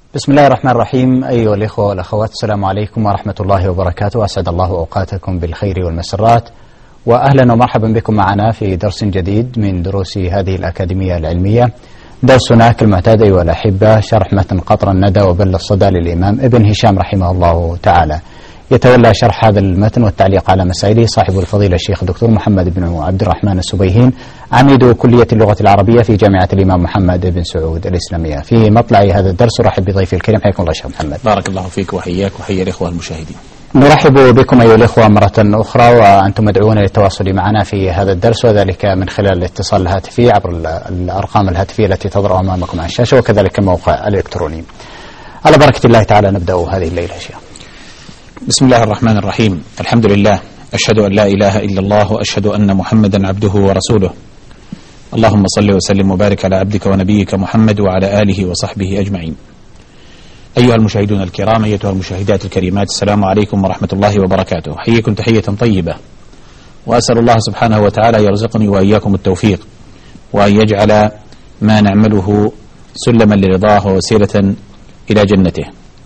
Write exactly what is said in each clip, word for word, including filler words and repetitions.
بسم الله الرحمن الرحيم. أيها الإخوة والأخوات، السلام عليكم ورحمة الله وبركاته. أسعد الله أوقاتكم بالخير والمسرات، وأهلا ومرحبا بكم معنا في درس جديد من دروس هذه الأكاديمية العلمية. درسنا كالمعتاد أيها الأحبة شرح متن قطر الندى وبل الصدى للإمام ابن هشام رحمه الله تعالى. يتولى شرح هذا المتن والتعليق على مسائله صاحب الفضيلة الشيخ الدكتور محمد بن عبد الرحمن السبيهين، عميد كلية اللغة العربية في جامعة الإمام محمد بن سعود الإسلامية. في مطلع هذا الدرس أرحب بضيفي الكريم. حياكم الله شيخ محمد. بارك الله فيك وحياك وحيا الإخوة المشاهدين. نرحب بكم أيها الإخوة مرة أخرى، وأنتم مدعوون للتواصل معنا في هذا الدرس، وذلك من خلال الاتصال الهاتفي عبر الأرقام الهاتفية التي تظهر أمامكم على الشاشة، وكذلك الموقع الإلكتروني. على بركة الله تعالى نبدأ هذه الليلة شيخ. بسم الله الرحمن الرحيم. الحمد لله، أشهد أن لا إله إلا الله وأشهد أن محمدا عبده ورسوله. اللهم صل وسلم وبارك على عبدك ونبيك محمد وعلى آله وصحبه أجمعين. أيها المشاهدون الكرام، أيتها المشاهدات الكريمات، السلام عليكم ورحمة الله وبركاته. حييكم تحية طيبة، وأسأل الله سبحانه وتعالى يرزقني وإياكم التوفيق، وأن يجعل ما نعمله سلما لرضاه ووسيلة إلى جنته.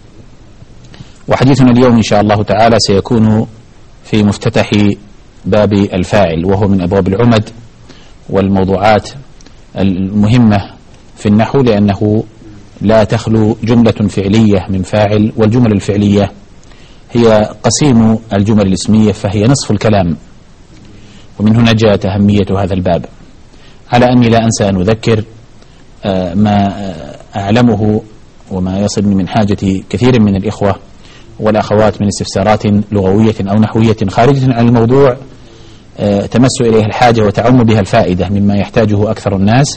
وحديثنا اليوم إن شاء الله تعالى سيكون في مفتتح باب الفاعل، وهو من أبواب العمد والموضوعات المهمة في النحو، لأنه لا تخلو جملة فعلية من فاعل، والجمل الفعلية هي قسيم الجمل الاسمية، فهي نصف الكلام، ومن هنا جاءت أهمية هذا الباب. على أني لا أنسى أن أذكر ما أعلمه وما يصلني من حاجة كثير من الإخوة والأخوات من استفسارات لغوية أو نحوية خارجة عن الموضوع تمس إليها الحاجة وتعم بها الفائدة، مما يحتاجه أكثر الناس،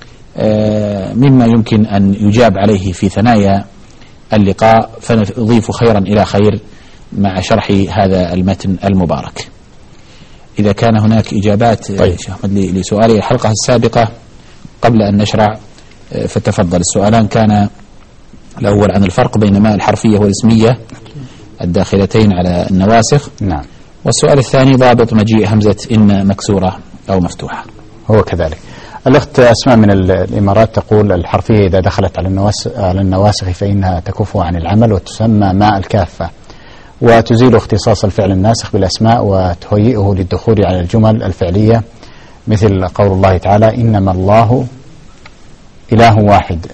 مما يمكن أن يجاب عليه في ثنايا اللقاء، فنضيف خيرا إلى خير مع شرح هذا المتن المبارك. إذا كان هناك إجابات طيب. شيخ أحمد لسؤالي الحلقة السابقة قبل أن نشرع فتفضل. السؤالان كان الأول عن الفرق بين ما الحرفية والاسمية الداخلتين على النواسخ، نعم. والسؤال الثاني ضابط مجيء همزة إن مكسورة أو مفتوحة. هو كذلك. الأخت أسماء من الإمارات تقول الحرفية إذا دخلت على النواسخ, على النواسخ فإنها تكف عن العمل وتسمى ماء الكافة، وتزيل اختصاص الفعل الناسخ بالأسماء وتهيئه للدخول على الجمل الفعلية، مثل قول الله تعالى إنما الله إله واحد.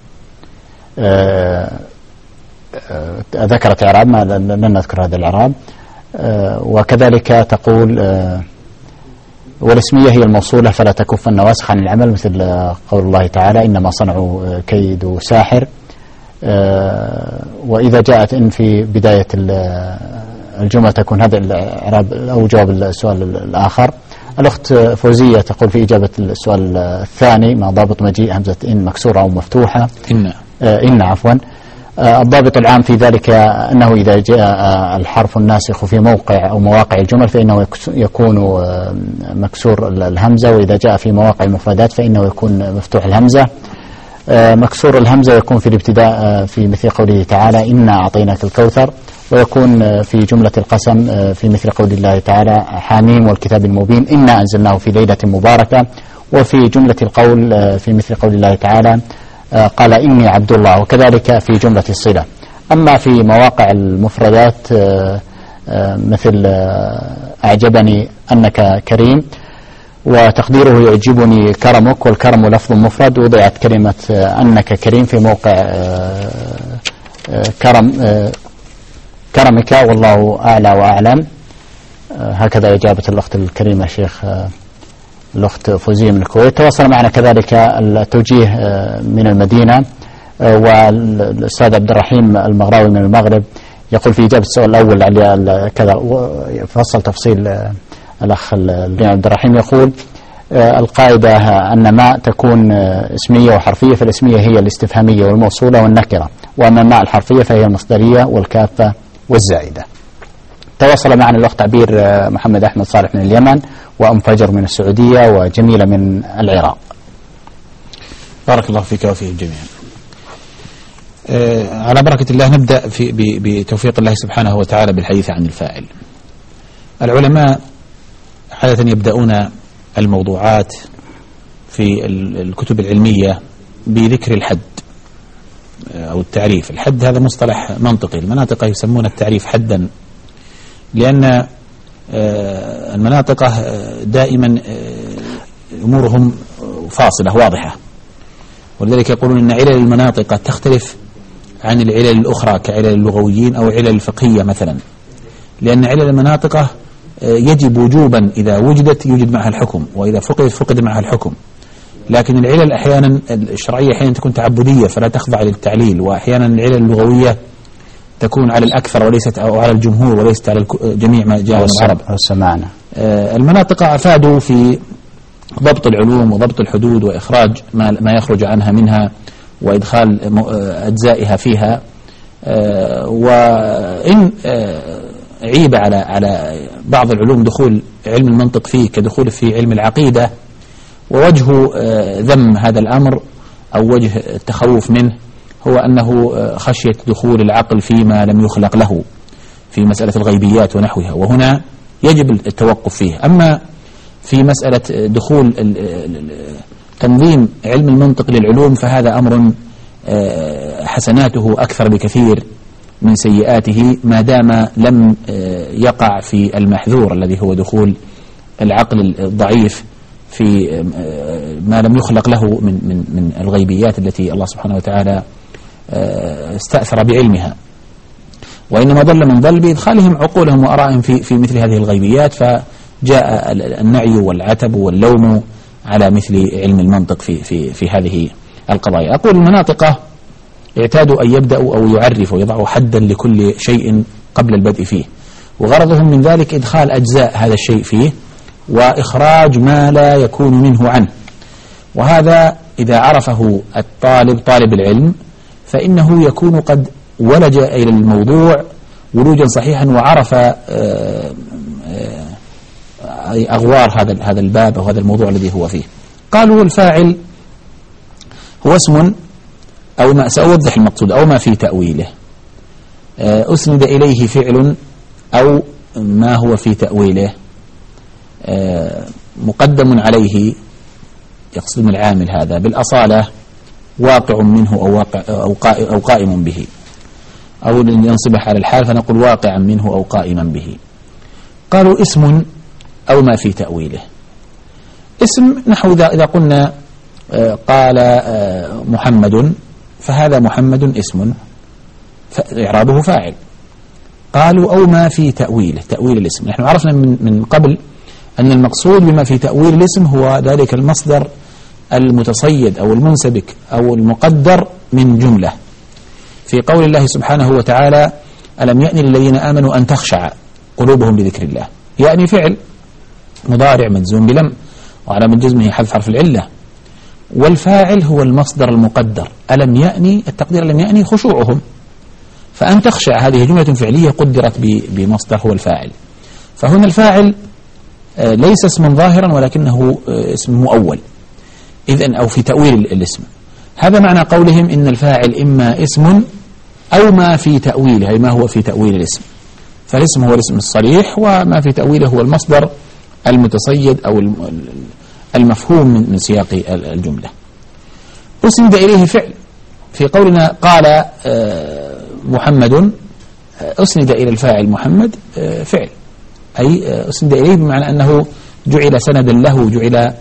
آه آه ذكرت إعراب، ما لن نذكر هذا الإعراب. آه وكذلك تقول آه والاسمية هي الموصولة فلا تكف النواسخ عن العمل، مثل قول الله تعالى إنما صنعوا كيد ساحر. وإذا جاءت إن في بداية الجملة تكون هذا الإعراب أو جواب السؤال الآخر. الأخت فوزية تقول في إجابة السؤال الثاني ما ضابط مجيء همزة إن مكسورة أو مفتوحة؟ إن إن عفوا. الضابط العام في ذلك أنه إذا جاء الحرف الناسخ في موقع أو مواقع الجمل فإنه يكون مكسور الهمزة، وإذا جاء في مواقع المفردات فإنه يكون مفتوح الهمزة. مكسور الهمزة يكون في الابتداء في مثل قوله تعالى إنا أعطيناك الكوثر، ويكون في جملة القسم في مثل قول الله تعالى حاميم والكتاب المبين إنا أنزلناه في ليلة مباركة، وفي جملة القول في مثل قول الله تعالى قال إني عبد الله، وكذلك في جملة الصلة. أما في مواقع المفردات مثل أعجبني أنك كريم، وتقديره يعجبني كرمك، والكرم لفظ مفرد، وضعت كلمة أنك كريم في موقع كرم كرمك، والله أعلى وأعلم. هكذا إجابة الأخت الكريمة شيخ الأخت فوزية من الكويت. تواصل معنا كذلك التوجيه من المدينة، والأستاذ عبد الرحيم المغراوي من المغرب يقول في إجابة السؤال الأول على كذا فصل تفصيل الأخ عبد الرحيم، يقول القاعدة أن ما تكون اسمية وحرفية، فالاسمية هي الاستفهامية والموصولة والنكرة، وأما ما الحرفية فهي المصدرية والكافة والزائدة. تواصل معنا الأخت عبير محمد أحمد صالح من اليمن، وأم فجر من السعودية، وجميلة من العراق. بارك الله فيك وفيه جميعا. آه على بركة الله نبدأ في بتوفيق الله سبحانه وتعالى بالحديث عن الفاعل. العلماء عادة يبدأون الموضوعات في الكتب العلمية بذكر الحد، أو التعريف. الحد هذا مصطلح منطقي، المناطق يسمون التعريف حدا، لأن المناطق دائما أمورهم فاصلة واضحة، ولذلك يقولون أن علل المناطق تختلف عن العلل الأخرى كعلل اللغويين أو علل الفقهية مثلا، لأن علل المناطق يجب وجوبا إذا وجدت يوجد معها الحكم، وإذا فقدت فقد معها الحكم. لكن العلل أحيانا الشرعية أحيانا تكون تعبدية فلا تخضع للتعليل، وأحيانا العلل اللغوية تكون على الأكثر وليست أو على الجمهور وليست على جميع ما جاء من العرب. سمعنا. المناطق أفادوا في ضبط العلوم وضبط الحدود وإخراج ما ما يخرج عنها منها وإدخال أجزائها فيها، وإن عيب على على بعض العلوم دخول علم المنطق فيه كدخول في علم العقيدة، ووجه ذم هذا الأمر أو وجه التخوف منه هو أنه خشية دخول العقل فيما لم يخلق له في مسألة الغيبيات ونحوها، وهنا يجب التوقف فيه. أما في مسألة دخول تنظيم علم المنطق للعلوم فهذا أمر حسناته أكثر بكثير من سيئاته ما دام لم يقع في المحذور الذي هو دخول العقل الضعيف في ما لم يخلق له من من من الغيبيات التي الله سبحانه وتعالى استأثر بعلمها، وإنما ضل من ضل بإدخالهم عقولهم وأرائهم في في مثل هذه الغيبيات، فجاء النعي والعتب واللوم على مثل علم المنطق في في في هذه القضايا. أقول المناطق اعتادوا أن يبدأوا أو يعرفوا يضعوا حدا لكل شيء قبل البدء فيه، وغرضهم من ذلك إدخال أجزاء هذا الشيء فيه وإخراج ما لا يكون منه عنه، وهذا إذا عرفه الطالب طالب العلم فإنه يكون قد ولج إلى الموضوع ولوجا صحيحا وعرف أغوار هذا هذا الباب أو هذا الموضوع الذي هو فيه. قالوا الفاعل هو اسم أو ما سأوضح المقصود أو ما في تأويله أسند إليه فعل أو ما هو في تأويله مقدم عليه يقصد العامل هذا بالأصالة واقع منه أو, واقع أو قائم به، أو ينصبح على الحال فنقول واقعا منه أو قائما به. قالوا اسم أو ما في تأويله. اسم نحو إذا قلنا قال محمد فهذا محمد اسم إعرابه فاعل. قالوا أو ما في تأويله، تأويل الاسم. نحن عرفنا من, من قبل أن المقصود بما في تأويل الاسم هو ذلك المصدر المتصيد أو المنسبك أو المقدر من جملة، في قول الله سبحانه وتعالى ألم يأن للذين آمنوا أن تخشع قلوبهم لذكر الله، يعني فعل مضارع مجزوم بلم وعلامة جزمه حذف حرف العلة، والفاعل هو المصدر المقدر. ألم يأني التقدير لم يأني خشوعهم، فأن تخشع هذه جملة فعلية قدرت بمصدر هو الفاعل، فهنا الفاعل ليس اسما ظاهرا ولكنه اسم مؤول إذن أو في تأويل الاسم. هذا معنى قولهم إن الفاعل إما اسم أو ما في تأويله، أي ما هو في تأويل الاسم، فالاسم هو الاسم الصريح وما في تأويله هو المصدر المتصيد أو المفهوم من سياق الجملة. أسند إليه فعل، في قولنا قال محمد أسند إلى الفاعل محمد فعل، أي أسند إليه بمعنى أنه جعل سندا له، جعل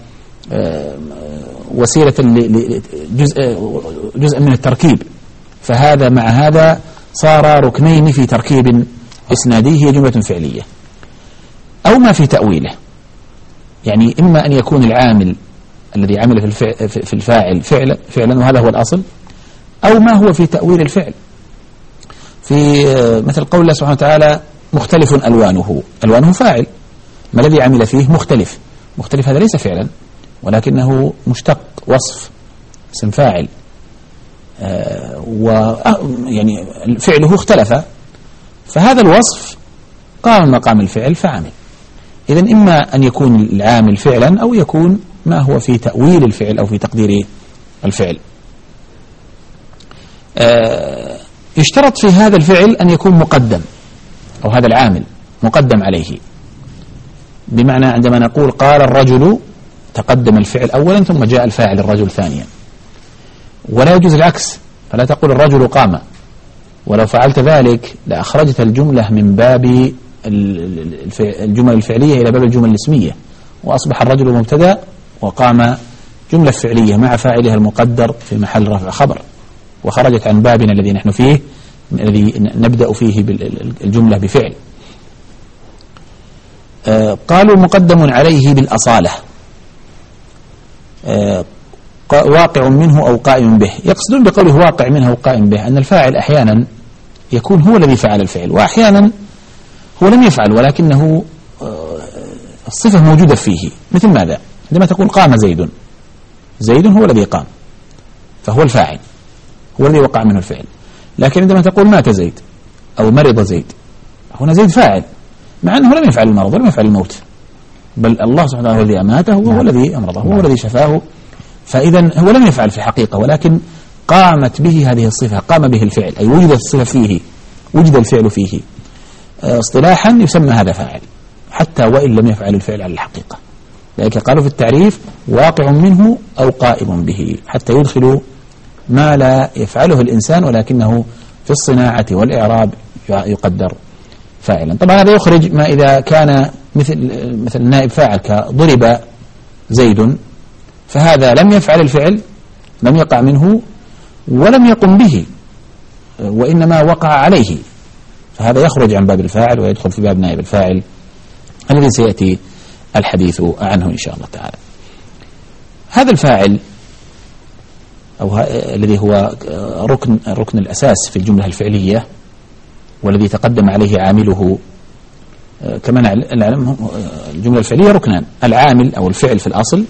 وسيلة لجزء جزء من التركيب، فهذا مع هذا صار ركنين في تركيب إسنادي هي جملة فعلية. أو ما في تأويله، يعني إما أن يكون العامل الذي عمل في الفاعل فعلا فعلا وهذا هو الأصل، أو ما هو في تأويل الفعل، في مثل قول الله سبحانه وتعالى مختلف ألوانه، ألوانه فاعل، ما الذي عمل فيه مختلف، مختلف هذا ليس فعلا ولكنه مشتق وصف اسم فاعل، آه ويعني فعله اختلف، فهذا الوصف قام مقام الفعل فعمل. إذن إما أن يكون العامل فعلا أو يكون ما هو في تأويل الفعل أو في تقدير الفعل. آه يشترط في هذا الفعل أن يكون مقدم، أو هذا العامل مقدم عليه، بمعنى عندما نقول قال الرجل تقدم الفعل أولا ثم جاء الفاعل الرجل ثانيا، ولا يجوز العكس، فلا تقول الرجل قام، ولو فعلت ذلك لأخرجت الجملة من باب الجمل الفعلية إلى باب الجمل الاسمية، وأصبح الرجل مبتدأ وقام جملة فعلية مع فاعلها المقدر في محل رفع خبر، وخرجت عن بابنا الذي نحن فيه الذي نبدأ فيه بالجملة بفعل. آه قالوا مقدم عليه بالأصالة، آه واقع منه أو قائم به. يقصدون بقوله واقع منه أو قائم به أن الفاعل أحيانا يكون هو الذي فعل الفعل، وأحيانا هو لم يفعل ولكنه آه الصفة موجودة فيه. مثل ماذا؟ عندما تقول قام زيد، زيد هو الذي قام فهو الفاعل، هو الذي وقع منه الفعل. لكن عندما تقول مات زيد أو مرض زيد، هنا زيد فاعل مع أنه لم يفعل المرض ولم يفعل الموت، بل الله سبحانه وتعالى هو الذي أماته وهو الذي أمرضه وهو الذي شفاه. فإذا هو لم يفعل في الحقيقة، ولكن قامت به هذه الصفة، قام به الفعل، أي وجدت الصفة فيه، وجد الفعل فيه. اصطلاحا يسمى هذا فاعل حتى وإن لم يفعل الفعل على الحقيقة. لذلك قالوا في التعريف واقع منه أو قائم به، حتى يدخلوا ما لا يفعله الإنسان ولكنه في الصناعة والإعراب يقدر فاعلا. طبعا هذا يخرج ما إذا كان مثل مثل نائب فاعل كضرب زيد، فهذا لم يفعل الفعل، لم يقع منه ولم يقم به، وإنما وقع عليه، فهذا يخرج عن باب الفاعل ويدخل في باب نائب الفاعل الذي سيأتي الحديث عنه إن شاء الله تعالى. هذا الفاعل أو الذي هو ركن الركن الأساس في الجملة الفعلية والذي تقدم عليه عامله، كما نعلم الجملة الفعلية ركنان: العامل أو الفعل في الأصل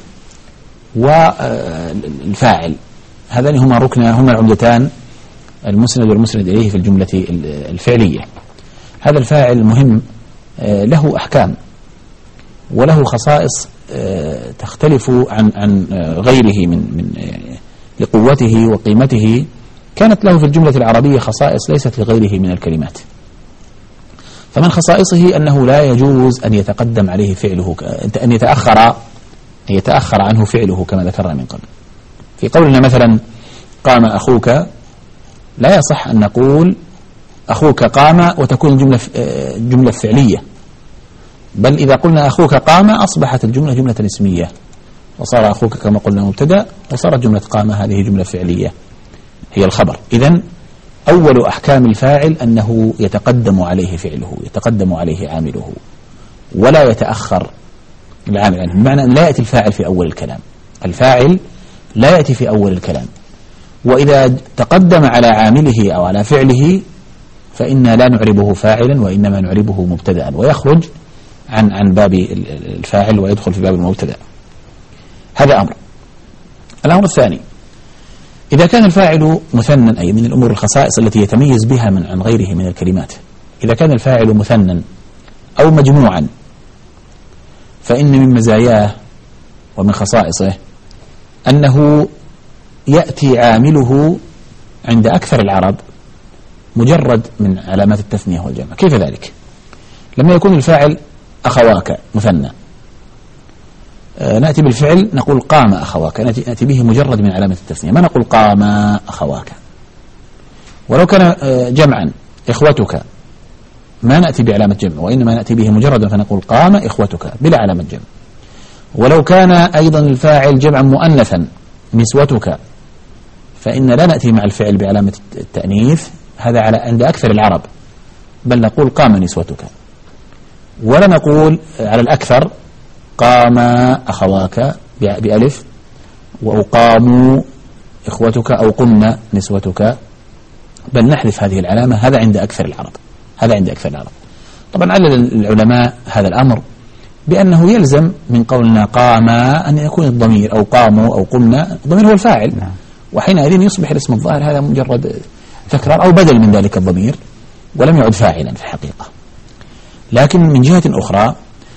والفاعل. هذان هما ركن هما العمدتان، المسند والمسند إليه في الجملة الفعلية. هذا الفاعل مهم، له أحكام وله خصائص تختلف عن عن غيره من من لقوته وقيمته. كانت له في الجملة العربية خصائص ليست لغيره من الكلمات. فمن خصائصه أنه لا يجوز أن يتقدم عليه فعله، أن يتأخر أن يتأخر عنه فعله كما ذكرنا من قبل. في قولنا مثلا قام أخوك، لا يصح أن نقول أخوك قام وتكون الجملة جملة فعلية، بل إذا قلنا أخوك قام أصبحت الجملة جملة اسمية، وصار أخوك كما قلنا مبتدأ، وصارت جملة قام هذه جملة فعلية هي الخبر. إذن أول أحكام الفاعل أنه يتقدم عليه فعله، يتقدم عليه عامله، ولا يتأخر العامل عنه، بمعنى أن لا يأتي الفاعل في أول الكلام. الفاعل لا يأتي في أول الكلام، وإذا تقدم على عامله أو على فعله فإنا لا نعربه فاعلا وإنما نعربه مبتدأ، ويخرج عن عن باب الفاعل ويدخل في باب المبتدأ. هذا أمر. الأمر الثاني: إذا كان الفاعل مثنى، أي من الأمور الخصائص التي يتميز بها من عن غيره من الكلمات، إذا كان الفاعل مثنى أو مجموعا، فإن من مزاياه ومن خصائصه أنه يأتي عامله عند أكثر العرب مجرد من علامات التثنية والجمع. كيف ذلك؟ لما يكون الفاعل أخواك مثنى، آه نأتي بالفعل نقول قام أخواك، نأتي به مجرد من علامة التثنية، ما نقول قام أخواك. ولو كان آه جمعا إخوتك، ما نأتي بعلامة جمع، وإنما نأتي به مجردا فنقول قام إخوتك بلا علامة جمع. ولو كان أيضا الفاعل جمعا مؤنثا نسوتك، فإن لا نأتي مع الفعل بعلامة التأنيث، هذا على عند أكثر العرب، بل نقول قام نسوتك. ولا نقول على الأكثر قام أخواك بألف، وقاموا إخوتك أو قمنا نسوتك، بل نحذف هذه العلامة. هذا عند أكثر العرب، هذا عند أكثر العرب. طبعا علل العلماء هذا الأمر بأنه يلزم من قولنا قام أن يكون الضمير، أو قاموا أو قمنا، الضمير هو الفاعل، وحينئذ يصبح الاسم الظاهر هذا مجرد تكرار أو بدل من ذلك الضمير، ولم يعد فاعلا في الحقيقة. لكن من جهة أخرى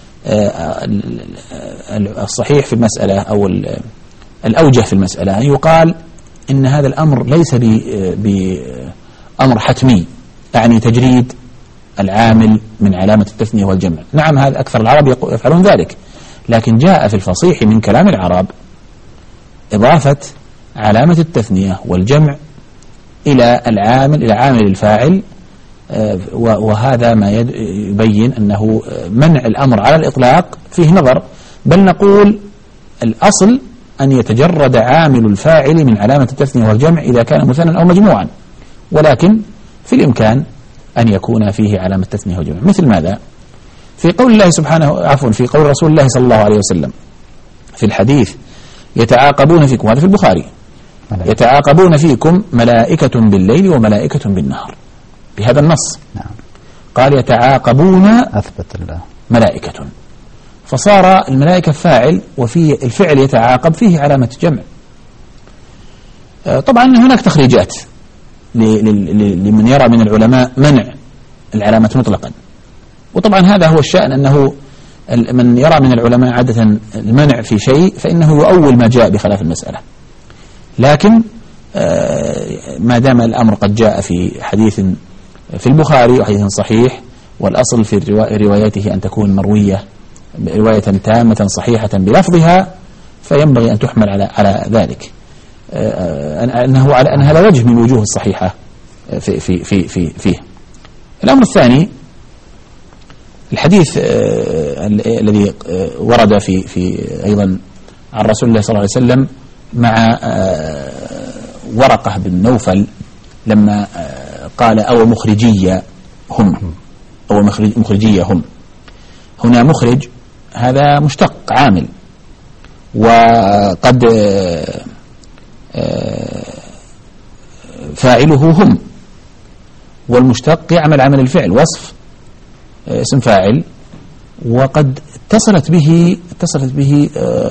الصحيح في المسألة أو الأوجه في المسألة أن يقال إن هذا الأمر ليس بأمر حتمي، يعني تجريد العامل من علامة التثنية والجمع. نعم، هذا أكثر العرب يفعلون ذلك، لكن جاء في الفصيح من كلام العرب إضافة علامة التثنية والجمع إلى العامل إلى عامل الفاعل، وهذا ما يبين أنه منع الأمر على الإطلاق فيه نظر، بل نقول الأصل أن يتجرد عامل الفاعل من علامة التثنية والجمع إذا كان مثنى أو مجموعا، ولكن في الإمكان أن يكون فيه علامة التثنية والجمع. مثل ماذا؟ في قول الله سبحانه عفوا في قول رسول الله صلى الله عليه وسلم في الحديث يتعاقبون فيكم، هذا في البخاري، يتعاقبون فيكم ملائكة بالليل وملائكة بالنهار، بهذا النص. نعم. قال يتعاقبون أثبت الله ملائكة، فصار الملائكة فاعل، وفي الفعل يتعاقب فيه علامة جمع. طبعا هناك تخريجات لمن يرى من العلماء منع العلامة مطلقا، وطبعا هذا هو الشأن، أنه من يرى من العلماء عادة المنع في شيء فإنه يؤول ما جاء بخلاف المسألة، لكن ما دام الأمر قد جاء في حديث في البخاري وحديث صحيح، والأصل في روايته أن تكون مروية رواية تامة صحيحة بلفظها، فينبغي أن تحمل على على ذلك، أنه على أن هذا وجه من وجوه الصحيحة في في في في فيه. الأمر الثاني الحديث الذي ورد في في أيضا عن رسول الله صلى الله عليه وسلم مع ورقة بن نوفل لما قال أو مخرجية هم أو مخرجية هم، هنا مخرج هذا مشتق عامل، وقد فاعله هم، والمشتق يعمل عمل الفعل وصف اسم فاعل، وقد اتصلت به اتصلت به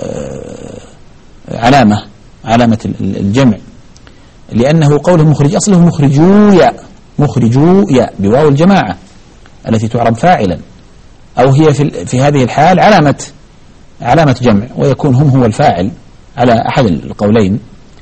علامة علامة الجمع، لأنه قوله مخرج أصله مخرجو يا مخرجو يا بواو الجماعة التي تعرب فاعلا، أو هي في في هذه الحال علامة علامة جمع، ويكون هم هو الفاعل على أحد القولين.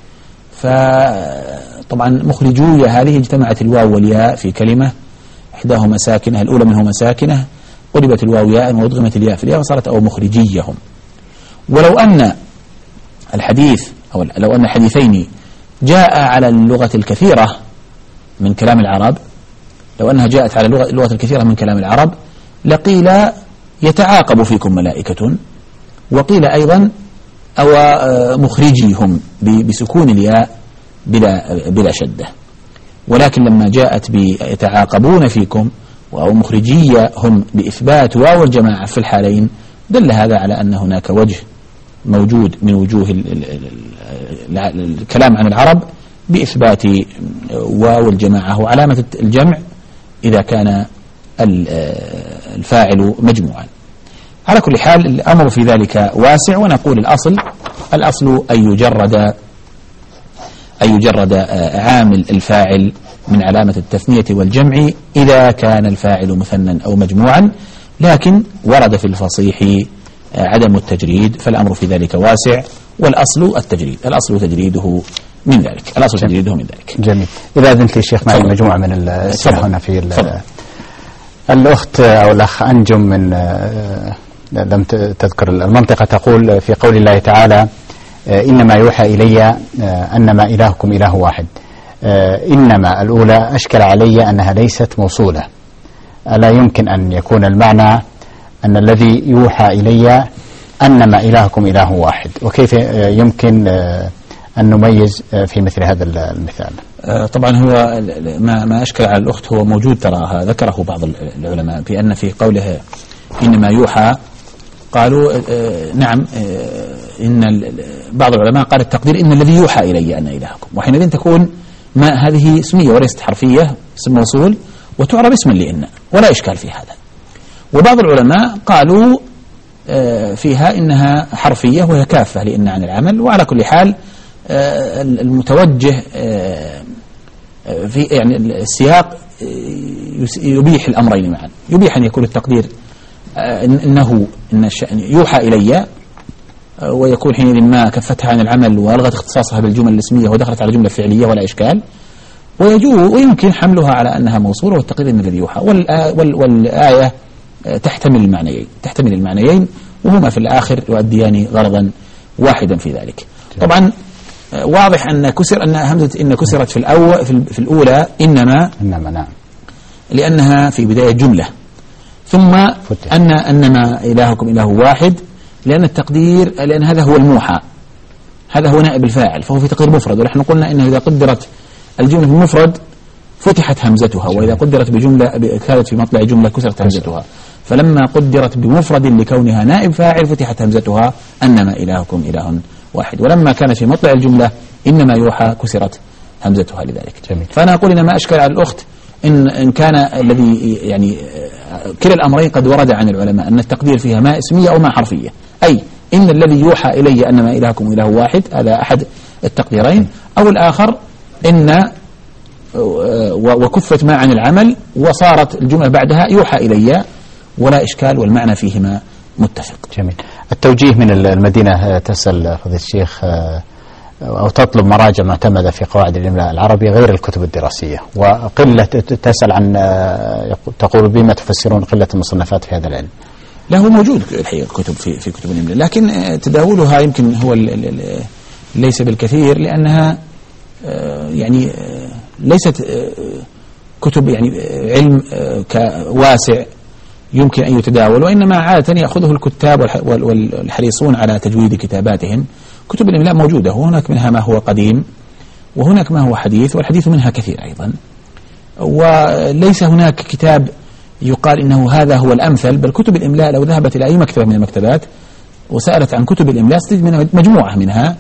فطبعا مخرجو يا هذه اجتمعت الواو والياء في كلمة، إحداهما ساكنة الأولى منهما ساكنة، قلبت الواو ياء وأدغمت الياء في الياء وصارت أو مخرجيهم. ولو أن الحديث أو لو أن الحديثين جاء على اللغة الكثيرة من كلام العرب، لو أنها جاءت على اللغة, اللغة الكثيرة من كلام العرب لقيل يتعاقب فيكم ملائكة، وقيل أيضا أو مخرجيهم بسكون الياء بلا, بلا شدة. ولكن لما جاءت بيتعاقبون فيكم أو مخرجية هم بإثبات واو الجماعة في الحالين، دل هذا على أن هناك وجه موجود من وجوه الكلام عن العرب بإثبات واو الجماعة وعلامة الجمع إذا كان الفاعل مجموعا. على كل حال الأمر في ذلك واسع، ونقول الأصل الأصل أن يجرد أن يجرد عامل الفاعل من علامة التثنية والجمع إذا كان الفاعل مثنى أو مجموعا، لكن ورد في الفصيح عدم التجريد، فالأمر في ذلك واسع، والأصل التجريد الأصل تجريده من ذلك الأصل جميل. تجريده من ذلك. جميل. إذا أذنت لي شيخ معي مجموعة من الأسئلة هنا في الأخت أو الأخ أنجم من لم تذكر المنطقة، تقول في قول الله تعالى إنما يوحى إلي أنما إلهكم إله واحد، إنما الأولى أشكل علي أنها ليست موصولة، ألا يمكن أن يكون المعنى أن الذي يوحى إلي أنما إلهكم إله واحد، وكيف يمكن أن نميز في مثل هذا المثال؟ طبعا هو ما ما أشكل على الأخت هو موجود، تراها ذكره بعض العلماء بأن في قوله إنما يوحى قالوا نعم، إن بعض العلماء قال التقدير إن الذي يوحى إلي أن إلهكم، وحينئذ تكون ما هذه اسمية وليست حرفية، اسم موصول وتعرب اسما لإن، ولا إشكال في هذا. وبعض العلماء قالوا فيها إنها حرفية وهي كافة لإن عن العمل. وعلى كل حال المتوجه في يعني السياق يبيح الأمرين معا، يبيح أن يكون التقدير إنه إن يوحى إلي ويكون حينئذ ما كفتها عن العمل وألغت اختصاصها بالجمل الاسمية ودخلت على جملة فعلية ولا إشكال، ويجوز ويمكن حملها على أنها موصولة والتقدير إن الذي يوحى. والآية تحتمل المعنيين تحتمل المعنيين وهما في الآخر يؤديان غرضا واحدا في ذلك. طبعا واضح أن كسر أن همزة إن كسرت في الأول في الأولى إنما إنما نعم لأنها في بداية جملة، ثم فتح. أن أنما إلهكم إله واحد لأن التقدير لأن هذا هو الموحى، هذا هو نائب الفاعل، فهو في تقدير مفرد. ونحن قلنا إنه إذا قدرت الجملة بالمفرد فتحت همزتها، وإذا قدرت بجملة كانت في مطلع جملة كسرت همزتها. فلما قدرت بمفرد لكونها نائب فاعل فتحت همزتها أنما إلهكم إله واحد، ولما كانت في مطلع الجملة إنما يوحى كسرت همزتها لذلك. جميل. فأنا أقول إن ما أشكل على الأخت إن, إن كان الذي يعني كلا الأمرين قد ورد عن العلماء أن التقدير فيها ما اسمية أو ما حرفية، أي إن الذي يوحى إلي أنما إلهكم إله واحد، هذا أحد التقديرين، أو الآخر إن وكفت ما عن العمل وصارت الجملة بعدها يوحى إلي، ولا إشكال والمعنى فيهما متفق. جميل. التوجيه من المدينة تسأل فضيلة الشيخ أو تطلب مراجع معتمدة في قواعد الإملاء العربي غير الكتب الدراسية، وقلة تسأل عن تقول بما تفسرون قلة المصنفات في هذا العلم. لا هو موجود الحقيقة كتب في في كتب الإملاء، لكن تداولها يمكن هو ليس بالكثير، لأنها يعني ليست كتب يعني علم كواسع يمكن أن يتداول، وإنما عادة يأخذه الكتاب والحريصون على تجويد كتاباتهم. كتب الإملاء موجودة، وهناك منها ما هو قديم وهناك ما هو حديث، والحديث منها كثير أيضا، وليس هناك كتاب يقال إنه هذا هو الأمثل. بل كتب الإملاء لو ذهبت إلى أي مكتبة من المكتبات وسألت عن كتب الإملاء ستجد من مجموعة منها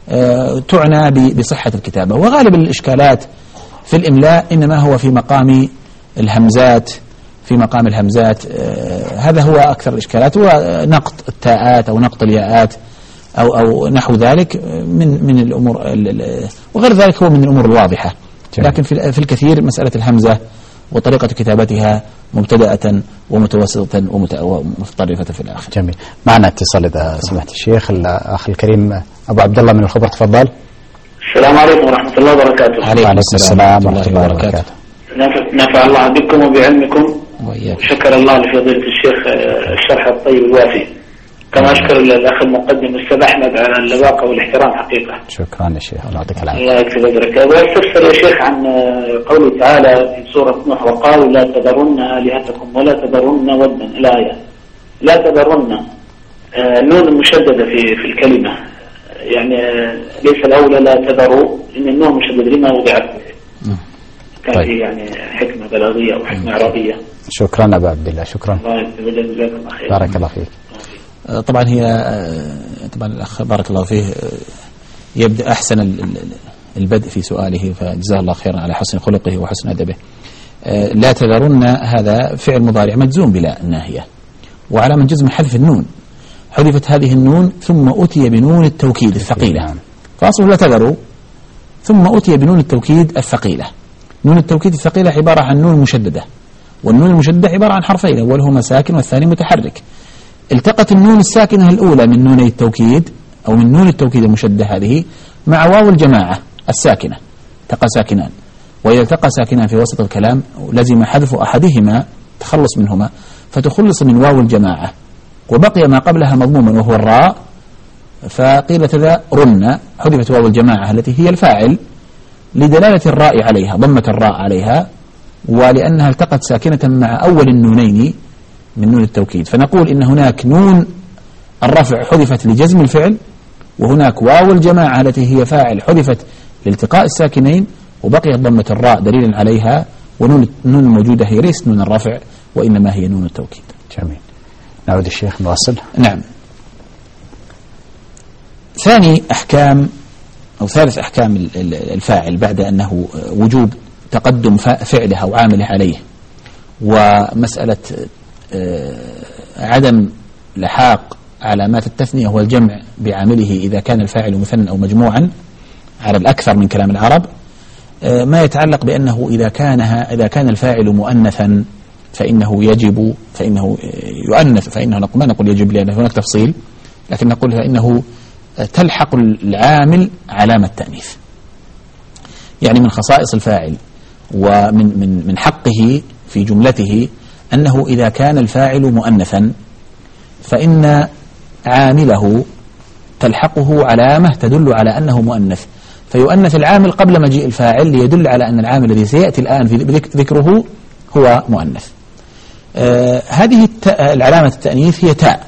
تعنى بصحة الكتابة. وغالب الإشكالات في الإملاء إنما هو في مقام الهمزات، في مقام الهمزات هذا هو أكثر الإشكالات، ونقط التاءات أو نقط الياءات أو أو نحو ذلك من من الأمور، وغير ذلك هو من الأمور الواضحة. لكن في الكثير مسألة الهمزة وطريقة كتابتها مبتدأة ومتوسطة ومتطرفة في الآخر. جميل. معنا اتصال إذا سمحت الشيخ. الأخ الكريم أبو عبد الله من الخبر، تفضل. السلام عليكم ورحمة الله وبركاته. عليكم السلام ورحمة الله وبركاته. نفع الله بكم وبعلمكم، وشكر الله لفضيلة الشيخ الشرح الطيب الوافي، كما أشكر الأخ المقدم الأستاذ أحمد على اللباقة والاحترام حقيقة. شكرا يا شيخ، الله يعطيك العافية. الله يكتب أجرك. وأستفسر يا شيخ عن قوله تعالى في سورة نوح: وقالوا لا تذرن آلهتكم ولا تذرن ودا، الآية لا تذرن النون المشددة في في الكلمة، يعني ليس الأولى لا تذروا، إن النون مشدد لما وضعت؟ كان طيب. يعني حكمة بلاغية أو حكمة عربية. شكرا أبا عبد الله، شكرا. بارك الله فيك. طبعا هي طبعا الأخ بارك الله فيه يبدأ أحسن البدء في سؤاله، فجزاه الله خيرا على حسن خلقه وحسن أدبه. لا تذرن هذا فعل مضارع مجزوم بلا الناهية، وعلى من جزم حذف النون، حذفت هذه النون ثم أتي بنون التوكيد الثقيلة، فأصله لا تذروا ثم أتي بنون التوكيد الثقيلة. نون التوكيد الثقيلة عبارة عن نون مشددة، والنون المشددة عبارة عن حرفين، أولهما ساكن والثاني متحرك. التقت النون الساكنة الأولى من نوني التوكيد أو من نون التوكيد المشددة هذه مع واو الجماعة الساكنة، التقى ساكنان، وإذا التقى ساكنان في وسط الكلام لزم حذف أحدهما تخلص منهما، فتخلص من واو الجماعة وبقي ما قبلها مضموما وهو الراء، فقيل تذرن، حذفت واو الجماعة التي هي الفاعل لدلالة الراء عليها، ضمة الراء عليها، ولأنها التقت ساكنة مع أول النونين من نون التوكيد. فنقول إن هناك نون الرفع حذفت لجزم الفعل، وهناك واو الجماعة التي هي فاعل حذفت لالتقاء الساكنين، وبقيت ضمة الراء دليلا عليها، ونون النون الموجودة هي ليست نون الرفع وإنما هي نون التوكيد. جميل. نعود الشيخ نواصل. نعم. ثاني أحكام أو ثالث أحكام الفاعل بعد أنه وجوب تقدم فعله أو عامله عليه، ومسألة عدم لحاق علامات التثنية والجمع بعامله إذا كان الفاعل مثنى أو مجموعا على الأكثر من كلام العرب، ما يتعلق بأنه إذا كان إذا كان الفاعل مؤنثا فإنه يجب فإنه يؤنث فإنه نقول ما نقول يجب لأن هناك تفصيل، لكن نقول فإنه تلحق العامل علامة تأنيث. يعني من خصائص الفاعل ومن من من حقه في جملته أنه إذا كان الفاعل مؤنثا فإن عامله تلحقه علامة تدل على أنه مؤنث، فيؤنث العامل قبل مجيء الفاعل ليدل على أن العامل الذي سيأتي الآن في ذكره هو مؤنث. آه هذه العلامة التأنيث هي تاء.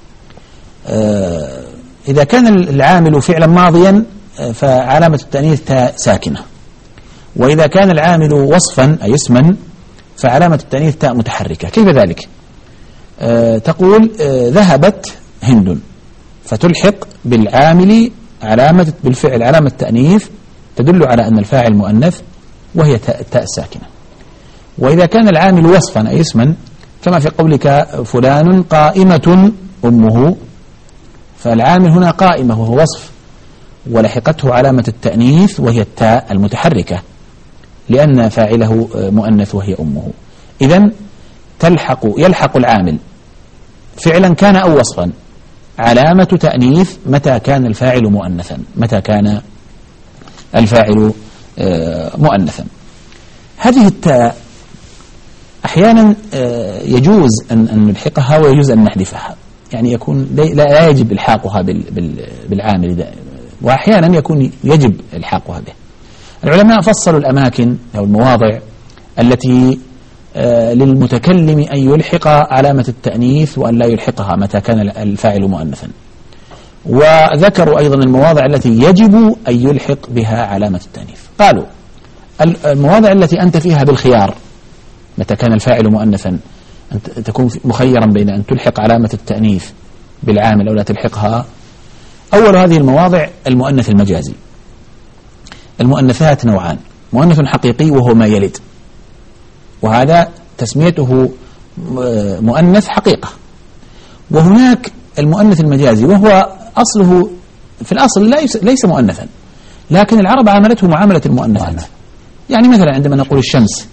آه إذا كان العامل فعلا ماضيا فعلامة التأنيث تاء ساكنة، وإذا كان العامل وصفا أي اسما فعلامة التأنيث تاء متحركة. كيف ذلك؟ آه تقول آه ذهبت هند، فتلحق بالعامل علامة بالفعل علامة تأنيث تدل على أن الفاعل مؤنث وهي تاء ساكنة. وإذا كان العامل وصفا أي اسما كما في قولك فلان قائمة أمه، فالعامل هنا قائمة وهو وصف، ولحقته علامة التأنيث وهي التاء المتحركة لأن فاعله مؤنث وهي أمه. إذن تلحق يلحق العامل فعلا كان أو وصفا علامة تأنيث متى كان الفاعل مؤنثا، متى كان الفاعل مؤنثا. هذه التاء أحيانا يجوز أن نلحقها ويجوز أن نحذفها، يعني يكون لا يجب إلحاقها بالعامل، وأحيانا يكون يجب إلحاقها به. العلماء فصلوا الأماكن أو المواضع التي للمتكلم أن يلحق علامة التأنيث وأن لا يلحقها متى كان الفاعل مؤنثا، وذكروا أيضا المواضع التي يجب أن يلحق بها علامة التأنيث. قالوا المواضع التي أنت فيها بالخيار متى كان الفاعل مؤنثا أن تكون مخيرا بين أن تلحق علامة التأنيث بالعامل أو لا تلحقها. أول هذه المواضع المؤنث المجازي. المؤنثات نوعان: مؤنث حقيقي وهو ما يلد، وهذا تسميته مؤنث حقيقة، وهناك المؤنث المجازي وهو أصله في الأصل ليس مؤنثا، لكن العرب عاملته معاملة المؤنثات. يعني مثلا عندما نقول الشمس،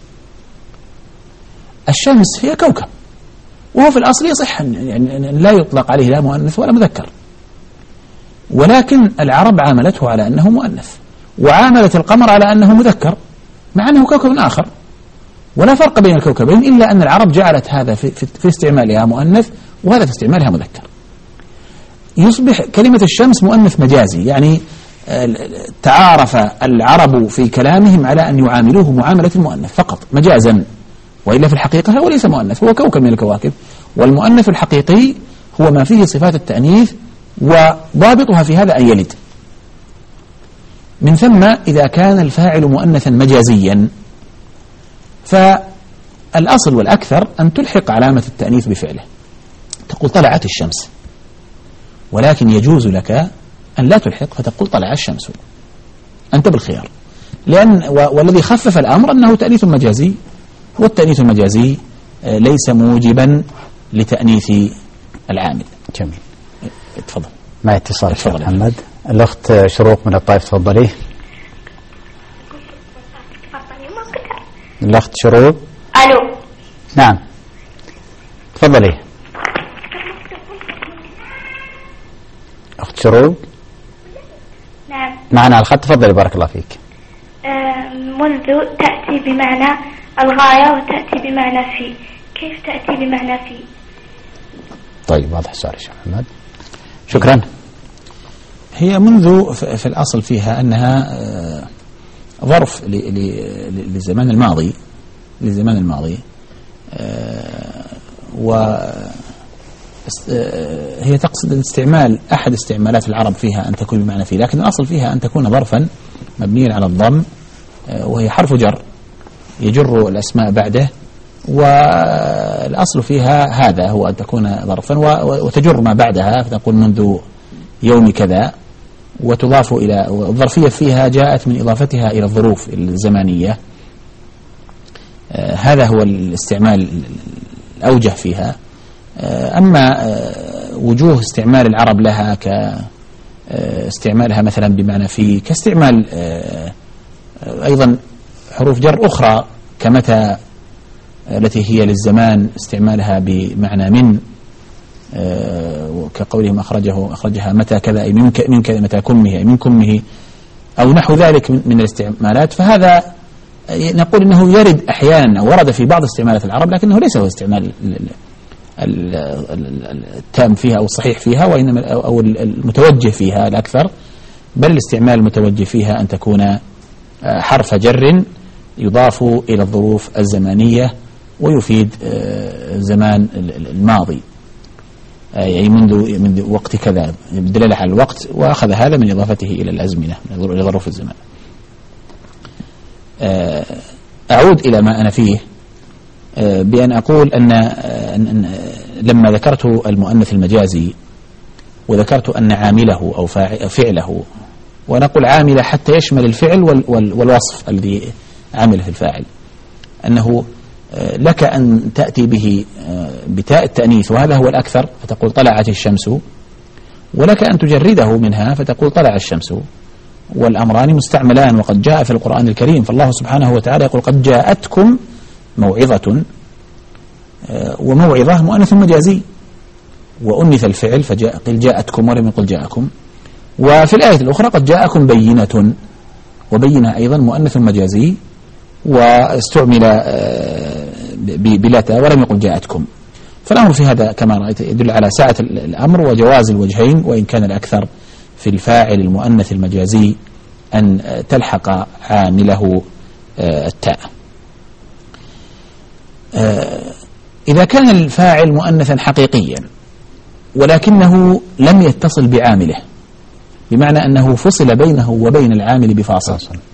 الشمس هي كوكب وهو في الأصل يصح يعني لا يطلق عليه لا مؤنث ولا مذكر، ولكن العرب عاملته على أنه مؤنث، وعاملت القمر على أنه مذكر مع أنه كوكب آخر، ولا فرق بين الكوكبين إلا أن العرب جعلت هذا في, في, في استعمالها مؤنث وهذا في استعمالها مذكر. يصبح كلمة الشمس مؤنث مجازي، يعني تعارف العرب في كلامهم على أن يعاملوه معاملة المؤنث فقط مجازا، وإلا في الحقيقة هو ليس مؤنث، هو كوكب من الكواكب. والمؤنث الحقيقي هو ما فيه صفات التأنيث، وضابطها في هذا أن يلد. من ثم إذا كان الفاعل مؤنثا مجازيا فالأصل والأكثر أن تلحق علامة التأنيث بفعله، تقول طلعت الشمس، ولكن يجوز لك أن لا تلحق فتقول طلع الشمس، أنت بالخيار. لأن والذي خفف الأمر أنه تأنيث مجازي، والتأنيث المجازي ليس موجبا لتأنيث العامل. جميل. تفضل. مع اتصال شيخ محمد. الأخت شروق من الطائف، تفضلي. الأخت شروق. ألو. نعم تفضلي أخت شروق. نعم معنا على الخط، تفضلي بارك الله فيك. منذ تأتي بمعنى الغاية وتأتي بمعنى في، كيف تأتي بمعنى في؟ طيب واضح السؤال يا شيخ محمد، شكرا. هي منذ في الأصل فيها أنها ظرف للزمان الماضي للزمان الماضي وهي تقصد استعمال أحد استعمالات العرب فيها أن تكون بمعنى في، لكن الأصل فيها أن تكون ظرفا مبنيا على الضم، وهي حرف جر يجر الأسماء بعده، والأصل فيها هذا هو أن تكون ظرفا وتجر ما بعدها، فتقول منذ يوم كذا، وتضاف إلى الظرفية فيها جاءت من إضافتها إلى الظروف الزمانية. آه هذا هو الاستعمال الأوجه فيها. آه أما آه وجوه استعمال العرب لها كاستعمالها مثلا بمعنى في، كاستعمال آه أيضا حروف جر أخرى كمتى التي هي للزمان استعمالها بمعنى من، آه كقولهم أخرجه أخرجها متى كذا أي من من كذا متى كمه أي من كمه أو نحو ذلك من, من الاستعمالات. فهذا نقول إنه يرد أحيانا أو ورد في بعض استعمالات العرب، لكنه ليس هو استعمال التام فيها أو الصحيح فيها، وإنما أو المتوجه فيها الأكثر. بل الاستعمال المتوجه فيها أن تكون حرف جر يضاف إلى الظروف الزمانية ويفيد زمان الماضي، يعني منذ منذ وقت كذا، بالدلالة على الوقت، وأخذ هذا من إضافته إلى الأزمنة إلى ظروف الزمان. أعود إلى ما أنا فيه بأن أقول أن لما ذكرت المؤنث المجازي وذكرت أن عامله أو فعله، ونقول عامله حتى يشمل الفعل والوصف الذي عمله الفاعل، أنه لك أن تأتي به بتاء التأنيث وهذا هو الأكثر فتقول طلعت الشمس، ولك أن تجرده منها فتقول طلع الشمس، والأمران مستعملان وقد جاء في القرآن الكريم. فالله سبحانه وتعالى يقول قد جاءتكم موعظة، وموعظة مؤنث مجازي، وأنث الفعل فجاء قل جاءتكم ولم يقل جاءكم. وفي الآية الأخرى قد جاءكم بينة، وبينة أيضا مؤنث مجازي واستعمل بلتا ولم يقل جاءتكم. فالأمر في هذا كما رأيت يدل على سعة الأمر وجواز الوجهين، وإن كان الأكثر في الفاعل المؤنث المجازي أن تلحق عامله التاء. إذا كان الفاعل مؤنثا حقيقيا ولكنه لم يتصل بعامله، بمعنى أنه فصل بينه وبين العامل بفاصل،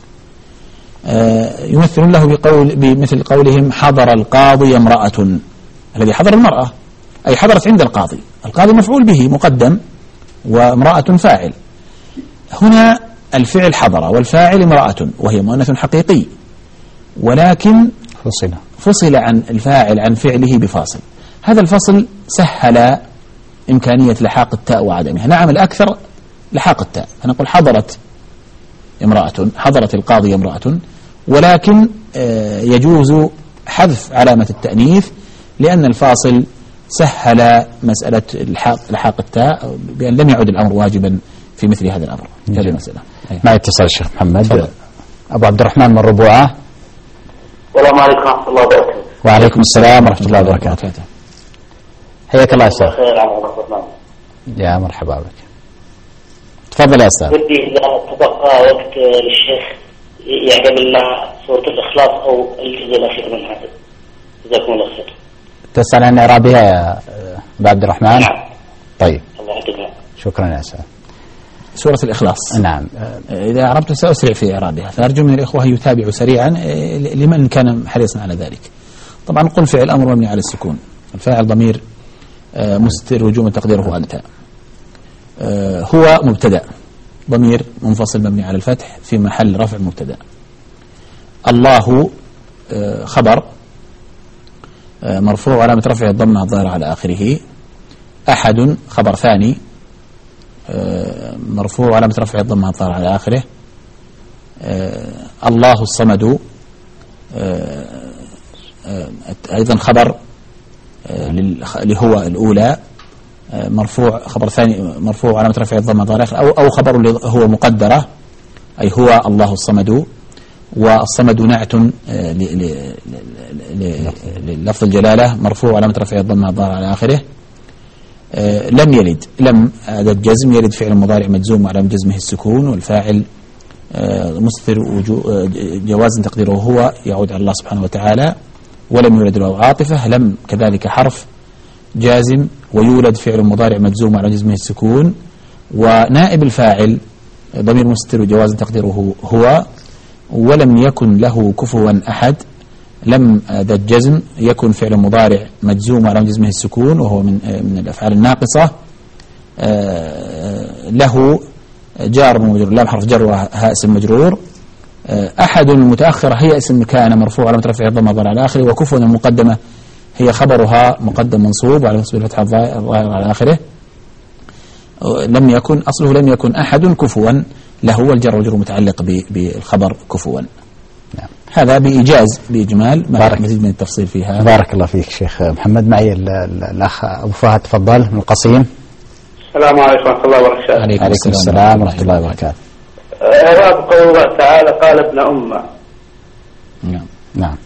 يمثل له بقول بمثل قولهم حضر القاضي امرأة، الذي حضر المرأة أي حضرت عند القاضي، القاضي مفعول به مقدم وامرأة فاعل. هنا الفعل حضر والفاعل امرأة وهي مؤنث حقيقي، ولكن فصل فصل عن الفاعل عن فعله بفاصل. هذا الفصل سهل إمكانية لحاق التاء وعدمها. نعم الأكثر لحاق التاء، فنقول حضرت امرأة، حضرت القاضي امرأة، ولكن يجوز حذف علامة التأنيث لأن الفاصل سهل مسألة لحاق التاء، بأن لم يعد الأمر واجبا في مثل هذا الأمر. هذه المسألة. ما يتصل الشيخ محمد. فضل. أبو عبد الرحمن من ربوعة. السلام عليكم ورحمة الله وبركاته. وعليكم السلام ورحمة الله وبركاته. حياك الله يا أستاذ. يا مرحبا بك. تفضل يا أستاذ. ودي إذا تبقى وقت للشيخ يعجب الله سورة الإخلاص أو الجزء الأخير من هذا. جزاكم الله خير. تسأل عن إعرابها يا أبو عبد الرحمن؟ نعم. طيب. الله يعطيك. شكرا يا أستاذ. سورة الإخلاص. نعم. إذا أعربت سأسرع في إعرابها، فأرجو من الإخوة أن يتابعوا سريعا لمن كان حريصا على ذلك. طبعا قل فعل أمر مبني على السكون، الفاعل ضمير مستتر وجوبا تقديره أنت. هو مبتدأ ضمير منفصل مبني على الفتح في محل رفع مبتدأ. الله خبر مرفوع علامة رفعه الضمة الظاهرة على آخره. أحد خبر ثاني مرفوع علامة رفعه الضمة الظاهرة على آخره. الله الصمد أيضا خبر لهو الأولى مرفوع خبر ثاني مرفوع علامة رفعه الضمة الظاهرة أو أو خبر هو مقدرة أي هو الله الصمد، والصمد نعت للفظ الجلالة مرفوع علامة رفعه الضمة الظاهرة على آخره. لم يلد، لم أداة جزم، يلد فعل مضارع مجزوم وعلامة جزمه السكون، والفاعل مستتر جواز تقديره هو يعود على الله سبحانه وتعالى. ولم يولد له عاطفة، لم كذلك حرف جازم، ويولد فعل مضارع مجزوم وعلامة جزمه السكون، ونائب الفاعل ضمير مستتر جواز تقديره هو. ولم يكن له كفوا أحد، لم أداة جزم، يكن فعل مضارع مجزوم وعلامة جزمه السكون وهو من من الأفعال الناقصة. له جار ومجرور، لام حرف جر وهاء اسم مجرور. أحد المتأخرة هي اسم كان مرفوع علامة رفعه الضمة الظاهرة على آخره، وكفوا المقدمة هي خبرها مقدم منصوب وعلى نصب الفتحة الظاهرة على آخره. لم يكن أصله لم يكن أحد كفوا له، والجر والجر متعلق بالخبر كفوا. نعم. هذا بإيجاز بإجمال ما مزيد من التفصيل فيها. بارك الله فيك شيخ محمد. معي الأخ أبو فهد، تفضل من القصيم. السلام عليكم ورحمة الله وبركاته. عليكم, عليكم السلام ورحمة الله وبركاته. إعراب قول الله تعالى قال ابن أمة. نعم. نعم.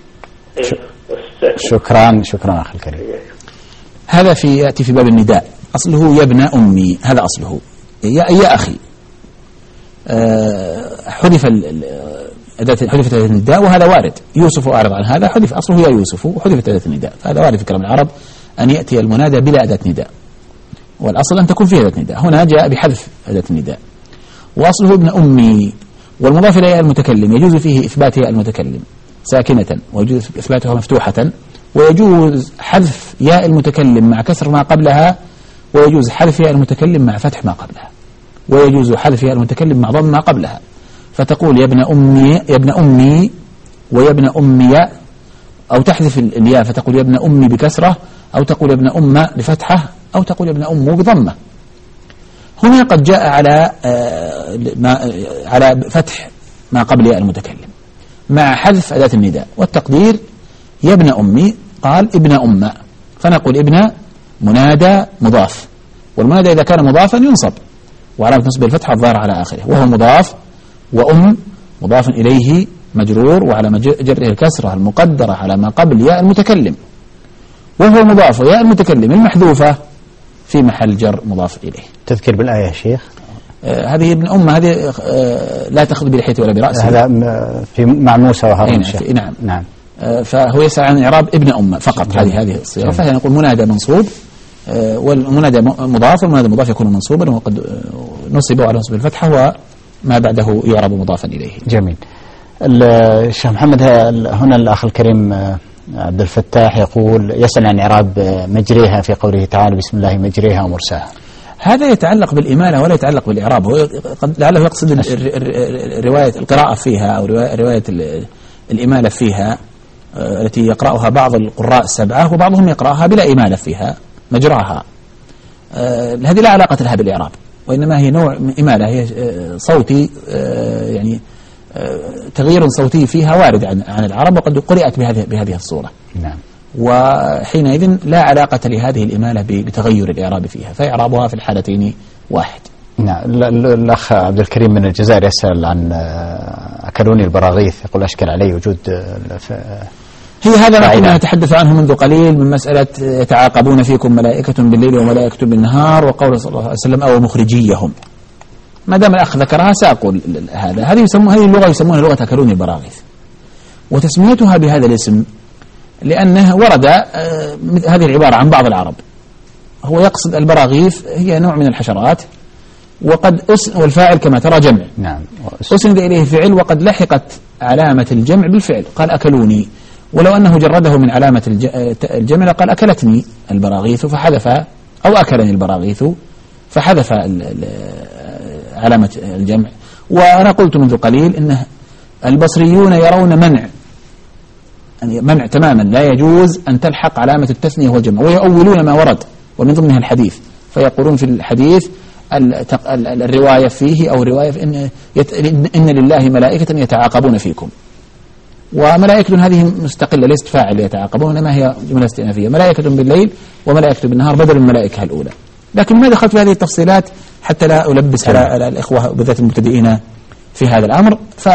شكرا شكرا أخي الكريم. هذا في يأتي في باب النداء، أصله يا ابن أمي، هذا أصله يا, يا أخي. حذف أداة حذفت أداة النداء، وهذا وارد. يوسف أعرض عن هذا، حذف أصله يا يوسف وحذفت أداة النداء، فهذا وارد في كلام العرب أن يأتي المنادى بلا أداة نداء، والأصل أن تكون فيه أداة نداء. هنا جاء بحذف أداة النداء. وأصله ابن أمي، والمضاف إليه المتكلم يجوز فيه إثبات ياء المتكلم ساكنة ويجوز إثباتها مفتوحة، ويجوز حذف ياء المتكلم مع كسر ما قبلها، ويجوز حذف ياء المتكلم مع فتح ما قبلها، ويجوز حذف ياء المتكلم مع ضم ما قبلها. فتقول يا ابن أمي يا ابن أمي ويا ابن أمي، أو تحذف الياء فتقول يا ابن أمي بكسرة، أو تقول يا ابن أم بفتحة، أو تقول يا ابن أم بضمة. هنا قد جاء على ما على فتح ما قبل ياء المتكلم مع حذف أداة النداء، والتقدير يا ابن أمي قال ابن أم، فنقول ابن منادى مضاف، والمنادى إذا كان مضافا ينصب وعلامة نصب الفتحة الظاهرة على آخره، وهو مضاف، وأم مضاف إليه مجرور وعلى جره الكسرة المقدرة على ما قبل ياء المتكلم، وهو مضاف، وياء المتكلم المحذوفة في محل جر مضاف إليه. تذكر بالآية يا شيخ. آه هذه ابن أم، هذه آه لا تأخذ بلحيته ولا برأسه، هذا في مع موسى وهارون. نعم نعم. آه فهو يسعى عن إعراب ابن أم فقط. هذه هذه الصيغة، فهي نقول منادى منصوب، آه والمنادى مضاف، والمنادى مضاف يكون منصوبا، وقد نصب على نصب الفتحة وما بعده يعرب مضافا إليه. جميل. الشيخ محمد، هنا الأخ الكريم عبد الفتاح يقول يسأل عن إعراب مجريها في قوله تعالى بسم الله مجريها ومرساها. هذا يتعلق بالإمالة ولا يتعلق بالإعراب. هو قد لعله يقصد رواية القراءة فيها أو رواية الإمالة فيها التي يقرأها بعض القراء السبعة، وبعضهم يقرأها بلا إمالة فيها مجراها. هذه لا علاقة لها بالإعراب، وإنما هي نوع إمالة، هي صوتي، يعني تغيير صوتي فيها وارد عن عن العرب، وقد قرأت بهذه بهذه الصورة. نعم. وحينئذ لا علاقة لهذه الإمالة بتغير الإعراب فيها، فإعرابها في الحالتين واحد. نعم. الأخ عبد الكريم من الجزائر يسأل عن أكلوني البراغيث، يقول أشكل علي وجود هي هذا ما كنا نتحدث عنه منذ قليل من مسألة يتعاقبون فيكم ملائكة بالليل وملائكة بالنهار، وقول صلى الله عليه وسلم أو مخرجيهم. ما دام الأخ ذكرها سأقول هذا. هذه يسمون هذه اللغة يسمونها لغة أكلوني البراغيث، وتسميتها بهذا الاسم لأنه ورد هذه العبارة عن بعض العرب. هو يقصد البراغيث هي نوع من الحشرات، وقد أسن والفاعل كما ترى جمع. نعم. أسند إليه فعل، وقد لحقت علامة الجمع بالفعل، قال أكلوني، ولو أنه جرده من علامة الجمع لقال أكلتني البراغيث فحذف، أو أكلني البراغيث فحذف علامة الجمع. وأنا قلت منذ قليل إن البصريون يرون منع، يعني منع تماما، لا يجوز أن تلحق علامة التثنية والجمع، ويؤولون ما ورد ومن ضمنها الحديث، فيقولون في الحديث الرواية فيه أو رواية في إن, إن لله ملائكة يتعاقبون فيكم، وملائكة هذه مستقلة ليست فاعل يتعاقبون، إنما هي جملة استئنافية، ملائكة بالليل وملائكة بالنهار بدل من الملائكة الأولى. لكن ما دخلت في هذه التفصيلات حتى لا ألبس على الإخوة بالذات المبتدئين في هذا الأمر،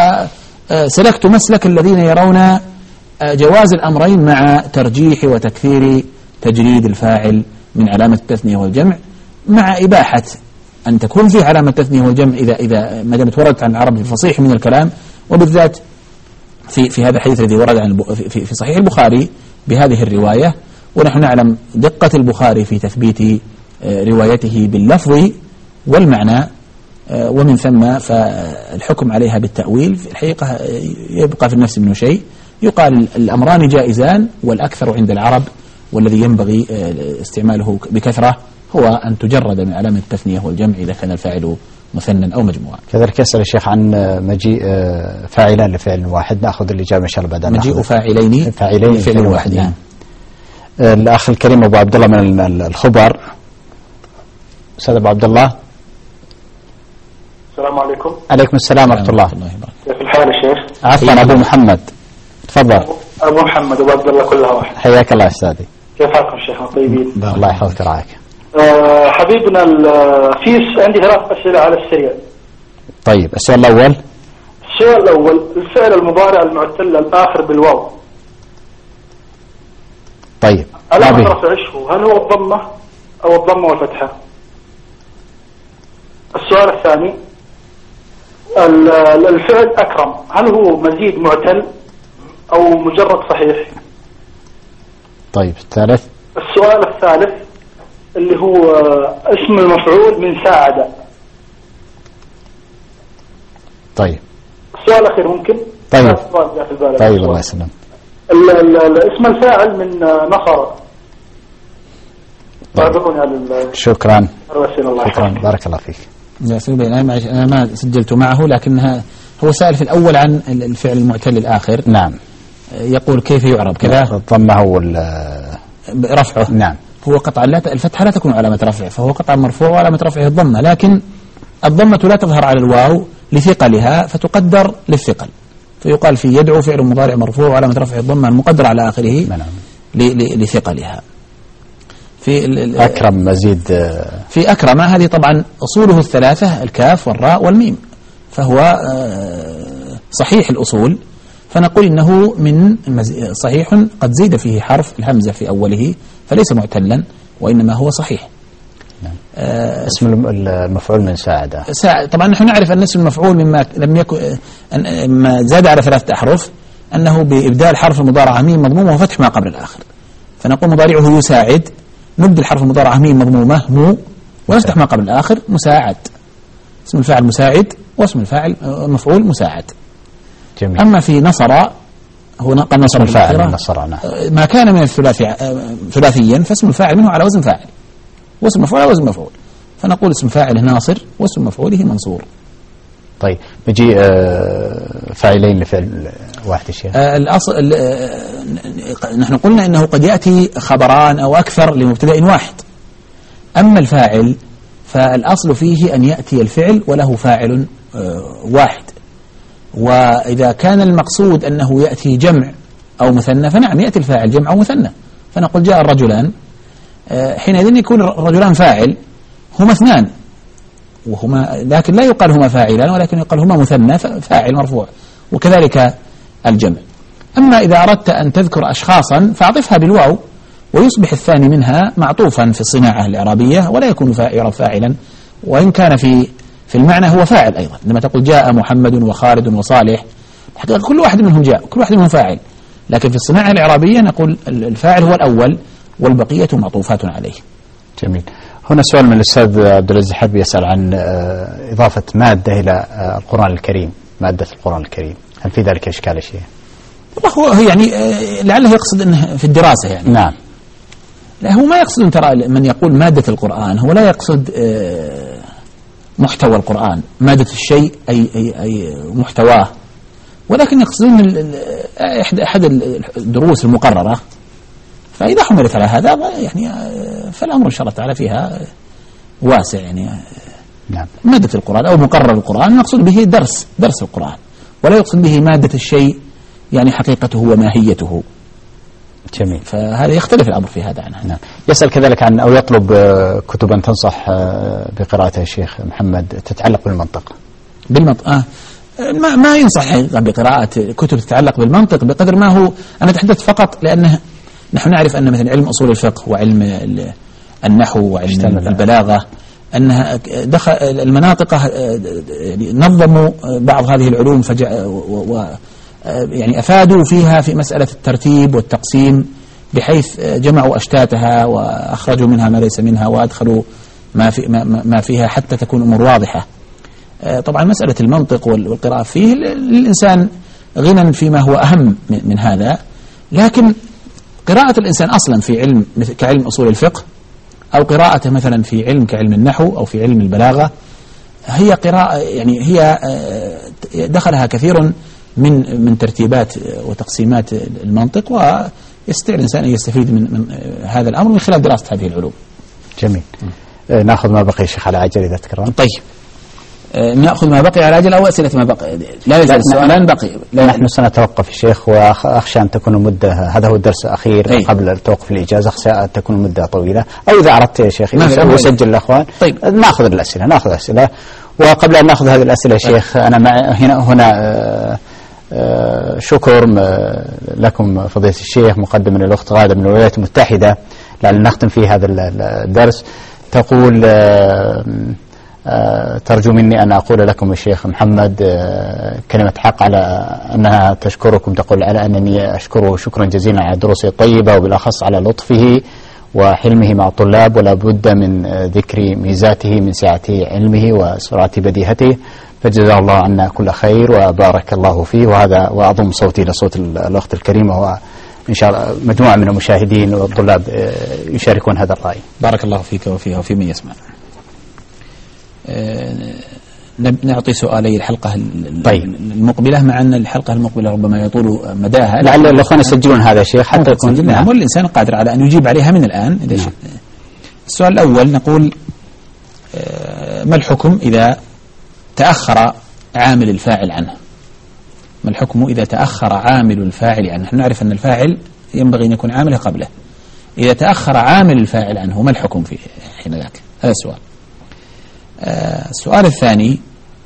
فسلكت مسلك الذين يرون جواز الأمرين مع ترجيح وتكثير تجريد الفاعل من علامة التثنية والجمع، مع إباحة أن تكون في علامة التثنية والجمع إذا إذا ما دامت وردت عن العرب الفصيح من الكلام، وبالذات في في هذا الحديث الذي ورد عن في في صحيح البخاري بهذه الرواية. ونحن نعلم دقة البخاري في تثبيت روايته باللفظ والمعنى، ومن ثم فالحكم عليها بالتأويل في الحقيقة يبقى في النفس منه شيء. يقال الأمران جائزان، والأكثر عند العرب والذي ينبغي استعماله بكثرة هو أن تجرد من علامة التثنية والجمع إذا كان الفاعل مثنى أو مجموعة. كذلك يسأل الشيخ عن مجيء فاعلان لفعل واحد، نأخذ الإجابة إن شاء الله بعد. مجيء فاعلين فاعلين لفعل واحد. نعم. الأخ الكريم أبو عبد الله من الخبر. أستاذ أبو عبد الله. السلام عليكم. عليكم السلام ورحمة الله. كيف الحال يا شيخ؟ عفوا أبو محمد، تفضل. أبو محمد أبو عبد الله كلها واحد. حياك الله أستاذي. كيف حالكم شيخنا؟ طيبين. الله يحفظك ورعاك. أه حبيبنا في عندي ثلاث أسئلة على السريع. طيب السؤال الأول. السؤال الأول الفعل المضارع المعتل الآخر بالواو. طيب. علامة رفعه هل هو الضمة أو الضمة والفتحة؟ السؤال الثاني الفعل أكرم هل هو مزيد معتل أو مجرد صحيح؟ طيب الثالث. السؤال الثالث اللي هو اسم المفعول من ساعد. طيب السؤال الأخير ممكن؟ طيب طيب الله يسلم. اسم الفاعل من نصر. شكرا شكرا بارك الله فيك. أنا ما سجلت معه لكنها هو سائل في الأول عن الفعل المعتل الآخر. نعم. يقول كيف يعرب كذا الضمة وال رفعه. نعم. هو قطعا لا الفتحة لا تكون علامة رفعه فهو قطعا مرفوع وعلامة رفعه الضمة لكن الضمة لا تظهر على الواو لثقلها فتقدر للثقل فيقال في يدعو فعل مضارع مرفوع وعلامة رفعه الضمة المقدر على آخره لثقلها. في أكرم مزيد في أكرم هذه طبعا أصوله الثلاثة الكاف والراء والميم فهو صحيح الأصول فنقول إنه من صحيح قد زيد فيه حرف الهمزة في أوله فليس معتلا وإنما هو صحيح. آه اسم المفعول من ساعد. طبعا نحن نعرف أن اسم المفعول مما لم يكن ما زاد على ثلاثة أحرف أنه بإبدال حرف المضارع ميم مضمومة وفتح ما قبل الآخر فنقول مضارعه يساعد نبدل حرف المضارع ميم مضمومة مو ونفتح ما قبل الآخر مساعد. اسم الفاعل مساعد واسم الفاعل مفعول مساعد. جميل. أما في نصر هو قال نصر الفاعل من نصر ما كان من الثلاثي ثلاثيا فاسم الفاعل منه على وزن فاعل واسم مفعول على وزن مفعول فنقول اسم فاعله ناصر واسم مفعوله منصور. طيب بيجي آه فاعلين لفعل واحد الشيء. آه الأصل آه نحن قلنا إنه قد يأتي خبران أو أكثر لمبتدأ واحد. أما الفاعل فالأصل فيه أن يأتي الفعل وله فاعل آه واحد وإذا كان المقصود أنه يأتي جمع أو مثنى فنعم يأتي الفاعل جمع أو مثنى فنقول جاء الرجلان آه حينئذ يكون الرجلان فاعل هما اثنان وهما لكن لا يقال هما فاعلان ولكن يقال هما مثنى فاعل مرفوع وكذلك الجمع. أما إذا أردت أن تذكر أشخاصا فأعطفها بالواو ويصبح الثاني منها معطوفا في الصناعة الإعرابية ولا يكون يعرب فاعلا وإن كان في في المعنى هو فاعل أيضا. لما تقول جاء محمد وخالد وصالح كل واحد منهم جاء كل واحد منهم فاعل لكن في الصناعة الإعرابية نقول الفاعل هو الأول والبقية معطوفات عليه. جميل. هنا سؤال من الأستاذ عبد العزيز حربي يسأل عن إضافة مادة إلى القرآن الكريم مادة القرآن الكريم هل في ذلك إشكال شيء؟ هو يعني لعله يقصد أنه في الدراسة يعني. نعم. لا هو ما يقصد ترى من يقول مادة القرآن هو لا يقصد محتوى القرآن مادة الشيء أي أي أي محتواه ولكن يقصدون أحد الدروس المقررة فإذا حملت على هذا يعني فالأمر إن شاء الله تعالى فيها واسع يعني. نعم. مادة القرآن أو مقرر القرآن نقصد به درس درس القرآن ولا يقصد به مادة الشيء يعني حقيقته وماهيته. جميل. فهذا يختلف الأمر في هذا عنه. نعم. يسأل كذلك عن أو يطلب كتبا تنصح بقراءتها الشيخ محمد تتعلق بالمنطق. بالمنطق آه. ما ما ينصح بقراءة كتب تتعلق بالمنطق بقدر ما هو أنا تحدثت فقط لأنه نحن نعرف أن مثلا علم أصول الفقه وعلم النحو وعلم البلاغة أنها دخل المناطق نظموا بعض هذه العلوم فجأة و يعني أفادوا فيها في مسألة الترتيب والتقسيم بحيث جمعوا أشتاتها وأخرجوا منها ما ليس منها وأدخلوا ما, في ما, ما فيها حتى تكون أمور واضحة. طبعا مسألة المنطق والقراءة فيه للإنسان غنى فيما هو أهم من هذا لكن قراءة الإنسان أصلا في علم كعلم أصول الفقه أو قراءته مثلا في علم كعلم النحو أو في علم البلاغة هي قراءة يعني هي دخلها كثير من من ترتيبات وتقسيمات المنطق ويستطيع الإنسان أن يستفيد من, من هذا الأمر من خلال دراسة هذه العلوم. جميل. نأخذ ما بقي شيخ على عجل إذا تكرم. طيب نأخذ ما بقي على عجل أو أسئلة ما بقي لا يزال السؤالان بقي. لا نحن سنتوقف الشيخ وأخشى أن تكون المدة هذا هو الدرس الأخير أي. قبل توقف الإجازة أخشى أن تكون المدة طويلة أو إذا أردت يا شيخ يسجل الأخوان. طيب. نأخذ الأسئلة نأخذ الأسئلة وقبل أن نأخذ هذه الأسئلة يا شيخ أنا مع هنا هنا آه آه شكر لكم فضيلة الشيخ مقدم من الأخت غادة من الولايات المتحدة لعل نختم في هذا الدرس. تقول آه ترجو مني أن أقول لكم الشيخ محمد كلمة حق على أنها تشكركم، تقول على أنني أشكره شكرا جزيلا على دروسه الطيبة، وبالأخص على لطفه وحلمه مع الطلاب، ولا بد من ذكر ميزاته من سعة علمه وسرعة بديهته، فجزاه الله عنا كل خير وبارك الله فيه. وهذا وأضم صوتي لصوت الأخت الكريمة، وإن شاء الله مجموعة من المشاهدين والطلاب يشاركون هذا الرأي. بارك الله فيك وفيها وفي من يسمع. نعطي سؤالي الحلقة طيب. المقبلة، مع أن الحلقة المقبلة ربما يطول مداها، لعل الأخوان يسجلون هذا الشيء حتى يكون نعم، والإنسان قادر على أن يجيب عليها من الآن إذا نعم. السؤال الأول نقول ما الحكم إذا تأخر عامل الفاعل عنه؟ ما الحكم إذا تأخر عامل الفاعل عنه؟ نحن نعرف أن الفاعل ينبغي أن يكون عامله قبله، إذا تأخر عامل الفاعل عنه ما الحكم فيه حين ذاك؟ هذا السؤال. آه السؤال الثاني،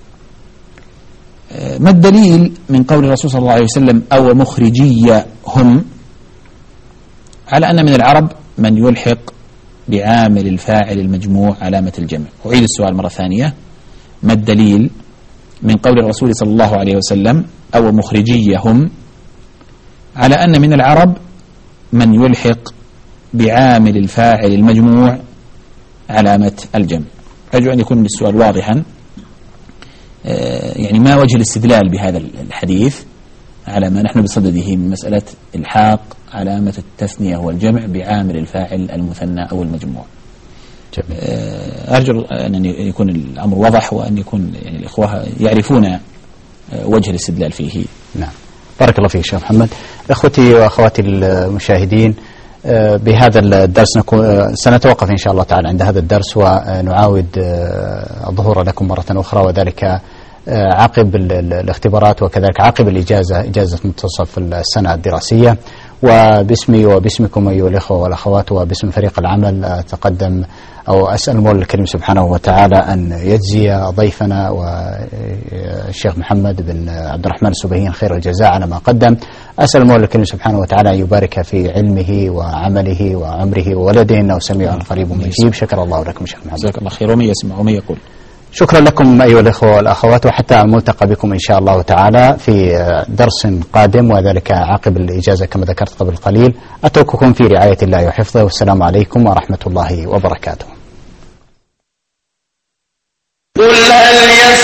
آه ما الدليل من قول الرسول صلى الله عليه وسلم أو مخرجي هم على أن من العرب من يلحق بعامل الفاعل المجموع علامة الجمع؟ أعيد السؤال مرة ثانية، ما الدليل من قول الرسول صلى الله عليه وسلم أو مخرجي هم على أن من العرب من يلحق بعامل الفاعل المجموع علامة الجمع؟ أرجو أن يكون السؤال واضحا، يعني ما وجه الاستدلال بهذا الحديث على ما نحن بصدده من مسألة الحاق علامة التثنية والجمع بعامل الفاعل المثنى أو المجموع؟ أرجو أن يكون الأمر واضح، وأن يكون يعني الإخوة يعرفون وجه الاستدلال فيه. نعم، بارك الله فيك شيخ محمد. إخوتي وأخواتي المشاهدين، بهذا الدرس نكون سنتوقف إن شاء الله تعالى عند هذا الدرس، ونعاود الظهور لكم مرة أخرى، وذلك عقب الاختبارات وكذلك عقب الإجازة، إجازة منتصف السنة الدراسية. وباسمي وباسمكم أيها الإخوة والأخوات وباسم فريق العمل أتقدم أو أسأل المولى الكريم سبحانه وتعالى أن يجزي ضيفنا والشيخ محمد بن عبد الرحمن السبهين خير الجزاء على ما قدم. أسأل المولى الكريم سبحانه وتعالى أن يبارك في علمه وعمله وعمره وولده، إنه سميع قريب مجيب. شكر الله لكم شيخ محمد. جزاك الله خير. ومن يسمع ومن يقول. شكرا لكم أيها الإخوة والأخوات، وحتى الملتقى بكم إن شاء الله تعالى في درس قادم، وذلك عقب الإجازة كما ذكرت قبل قليل. أترككم في رعاية الله وحفظه، والسلام عليكم ورحمة الله وبركاته. قل هل